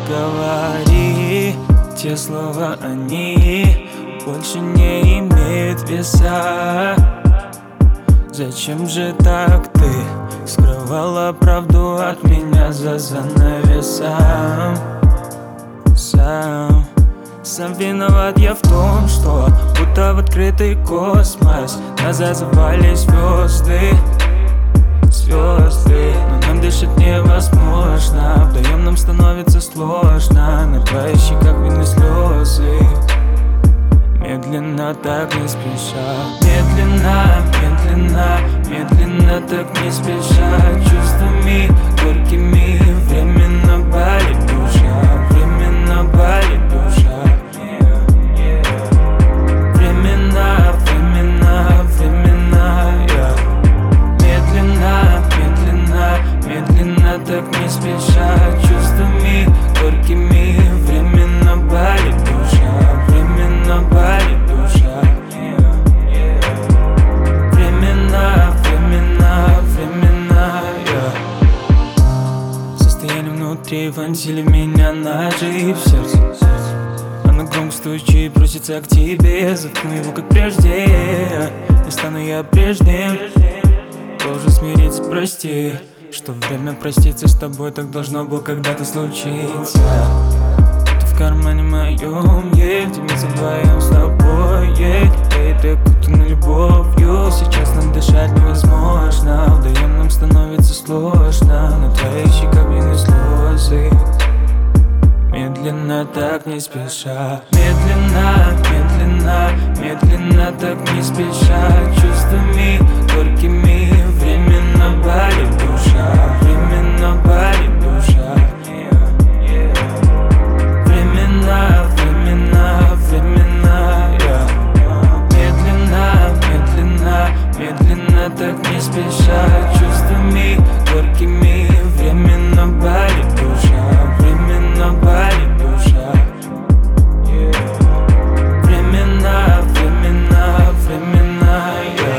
говори, те слова они больше не имеют веса. Зачем же так ты скрывала правду от меня за занавесом? Сам виноват я в том, что будто в открытый космос нас зазывали звезды. Но нам дышать невозможно, вдвоем нам становится сложно. На твоих щеках видны слезы. Медленно, так не спеша. Медленно, медленно, медленно, так не спеша. Чувствами горькими временно болит душа. Временно болит душа. Временно, временно, временно, медленно, медленно, медленно, так не спеша. Чувствами горькими временно болит душа. Временно болит душа. Временно, временно, временно, состояние внутри вонзили меня ножи в сердце. Она громко стучит и просится к тебе. Заткну его как прежде. Не стану я прежним. Должен смириться, прости, что время проститься с тобой так должно было когда-то случиться. Ты в кармане моем, делиться вдвоем с тобой, и ты окутана любовью. Сейчас нам дышать невозможно, вдвоем нам становится сложно. На твоих щеках видны слезы. Медленно, так не спеша. Медленно, медленно, медленно, так не спеша. Чувствами горькими временно болит душа. Временно болит душа. Временно, временно, временно, медленно, медленно, медленно, так не спеша. Чувствами горькими временно болит душа. Временно болит душа. Временно, временно, временно,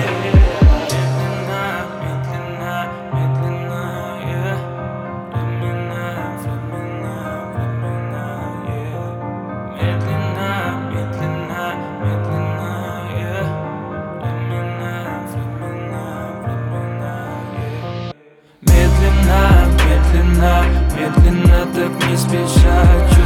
медленно, медленно, медленно, временно, временно, временно, медленно, медленно, медленно, временно, временно, временно, медленно, медленно, медленно, так не спеша.